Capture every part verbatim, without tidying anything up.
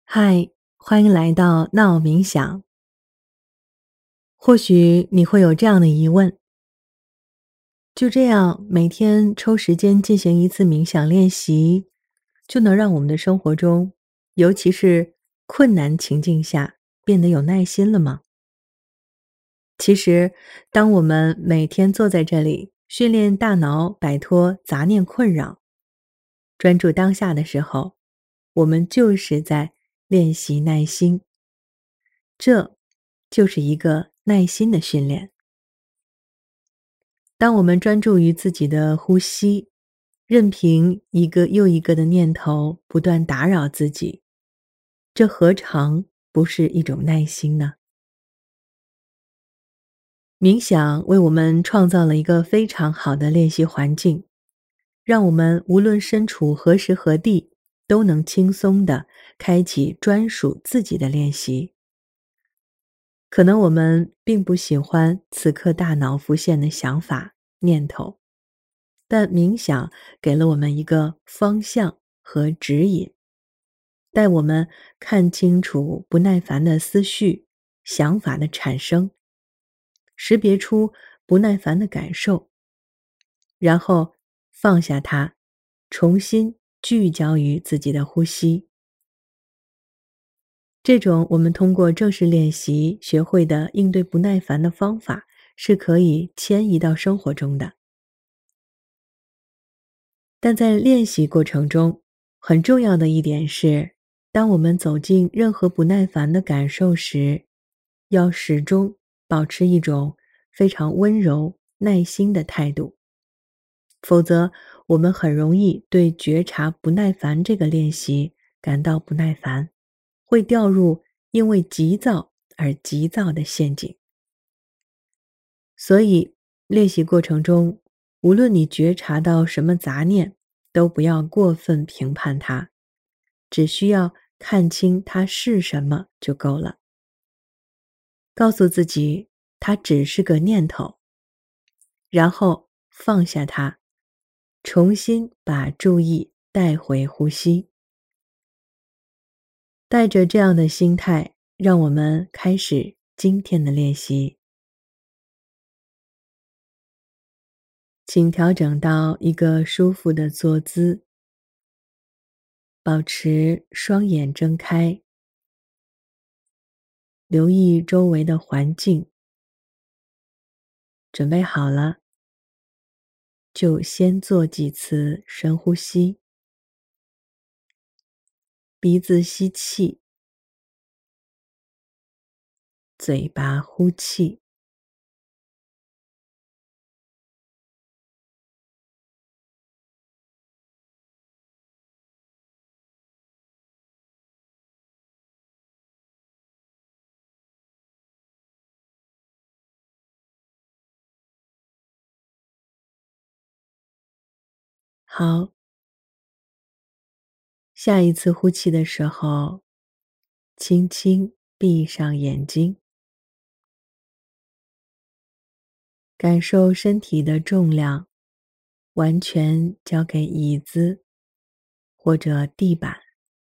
嗨，欢迎来到闹冥想。或许你会有这样的疑问：就这样每天抽时间进行一次冥想练习，就能让我们的生活中，尤其是困难情境下，变得有耐心了吗？其实，当我们每天坐在这里，训练大脑摆脱杂念困扰，专注当下的时候，我们就是在练习耐心。这就是一个耐心的训练。当我们专注于自己的呼吸，任凭一个又一个的念头不断打扰自己，这何尝不是一种耐心呢？冥想为我们创造了一个非常好的练习环境，让我们无论身处何时何地，都能轻松地开启专属自己的练习。可能我们并不喜欢此刻大脑浮现的想法、念头，但冥想给了我们一个方向和指引，带我们看清楚不耐烦的思绪、想法的产生，识别出不耐烦的感受，然后放下它，重新聚焦于自己的呼吸。这种我们通过正式练习学会的应对不耐烦的方法，是可以迁移到生活中的。但在练习过程中，很重要的一点是，当我们走进任何不耐烦的感受时，要始终保持一种非常温柔、耐心的态度。否则，我们很容易对觉察不耐烦这个练习感到不耐烦，会掉入因为急躁而急躁的陷阱。所以，练习过程中，无论你觉察到什么杂念，都不要过分评判它，只需要看清它是什么就够了。告诉自己，它只是个念头，然后放下它，重新把注意带回呼吸。带着这样的心态，让我们开始今天的练习。请调整到一个舒服的坐姿，保持双眼睁开，留意周围的环境。准备好了，就先做几次深呼吸，鼻子吸气，嘴巴呼气。好，下一次呼气的时候，轻轻闭上眼睛，感受身体的重量完全交给椅子或者地板，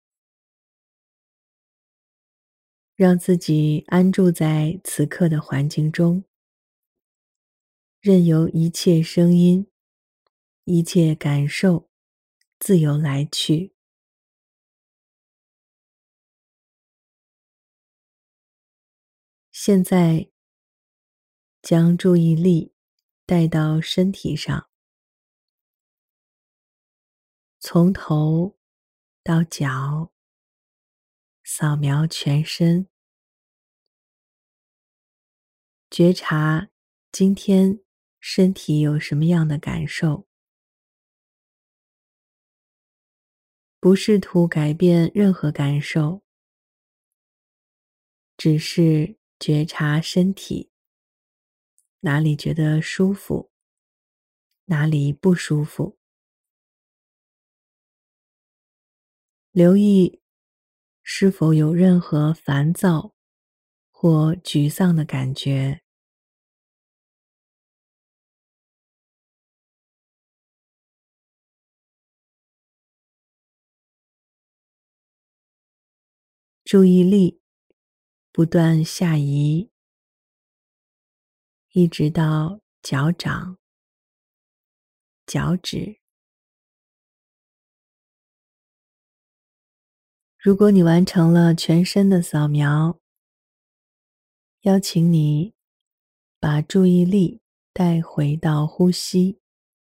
让自己安住在此刻的环境中，任由一切声音、一切感受自由来去。现在将注意力带到身体上，从头到脚，扫描全身，觉察今天身体有什么样的感受，不试图改变任何感受，只是觉察身体，哪里觉得舒服，哪里不舒服。留意是否有任何烦躁或沮丧的感觉。 注意力不断下移，一直到脚掌、脚趾。如果你完成了全身的扫描，邀请你把注意力带回到呼吸，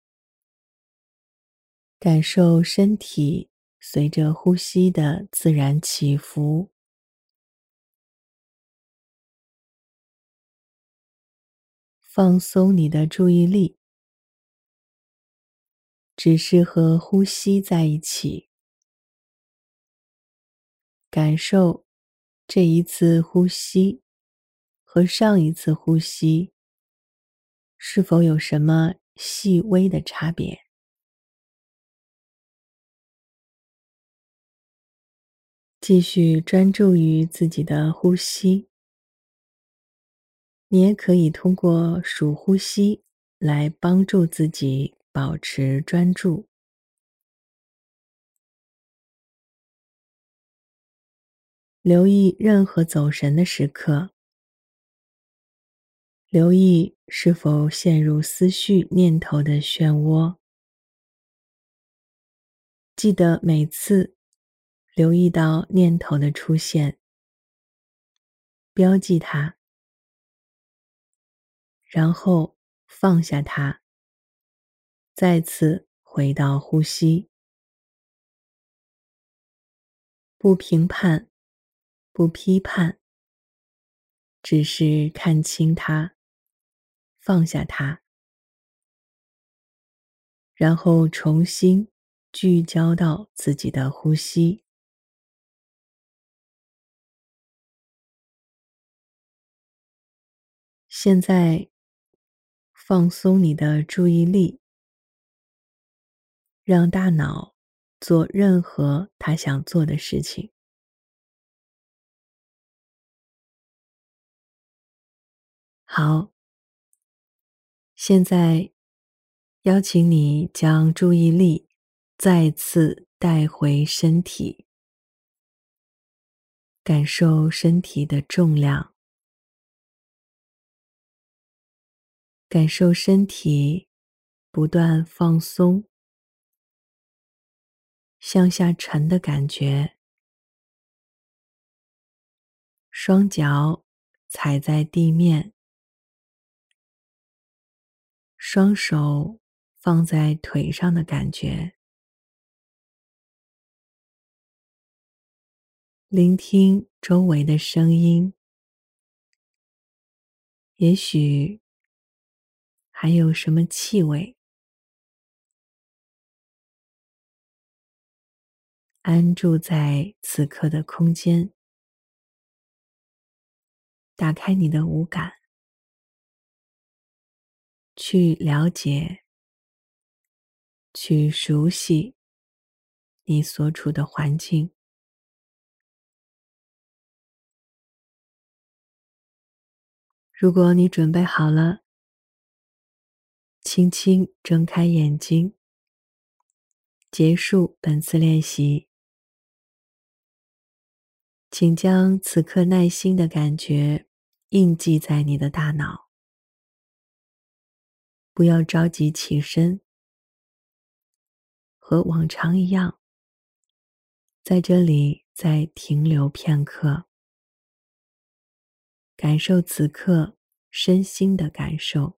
感受身体随着呼吸的自然起伏。放松你的注意力，只是和呼吸在一起，感受这一次呼吸和上一次呼吸是否有什么细微的差别。继续专注于自己的呼吸，你也可以通过数呼吸来帮助自己保持专注。留意任何走神的时刻，留意是否陷入思绪念头的漩涡。记得每次留意到念头的出现，标记它，然后放下它，再次回到呼吸。不评判，不批判，只是看清它，放下它，然后重新聚焦到自己的呼吸。现在放松你的注意力，让大脑做任何它想做的事情。好，现在邀请你将注意力再次带回身体，感受身体的重量，感受身体不断放松，向下沉的感觉，双脚踩在地面，双手放在腿上的感觉，聆听周围的声音，也许还有什么气味。安住在此刻的空间，打开你的五感，去了解，去熟悉你所处的环境。如果你准备好了，轻轻睁开眼睛，结束本次练习。请将此刻耐心的感觉印记在你的大脑，不要着急起身，和往常一样，在这里再停留片刻，感受此刻身心的感受。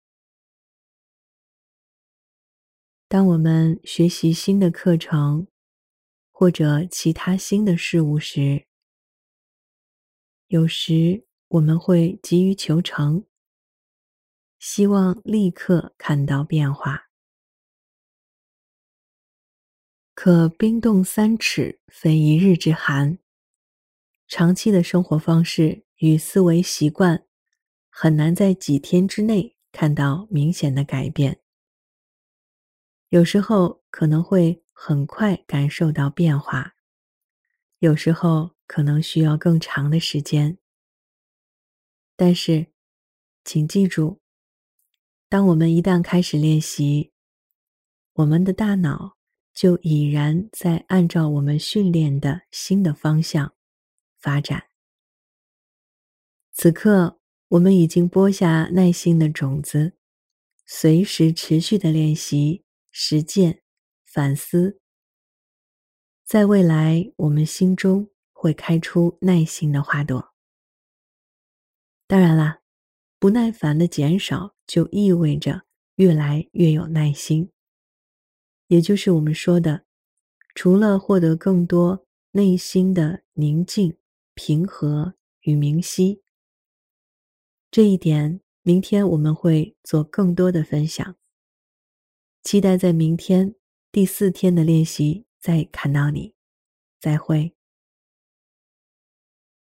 当我们学习新的课程，或者其他新的事物时，有时我们会急于求成，希望立刻看到变化。可冰冻三尺，非一日之寒。长期的生活方式与思维习惯，很难在几天之内看到明显的改变。有时候可能会很快感受到变化，有时候可能需要更长的时间。但是，请记住，当我们一旦开始练习，我们的大脑就已然在按照我们训练的新的方向发展。此刻，我们已经播下耐心的种子，随时持续的练习、实践、反思。在未来，我们心中会开出耐心的花朵。当然啦，不耐烦的减少就意味着越来越有耐心。也就是我们说的，除了获得更多内心的宁静、平和与明晰，这一点明天我们会做更多的分享。期待在明天第四天的练习再看到你。再会。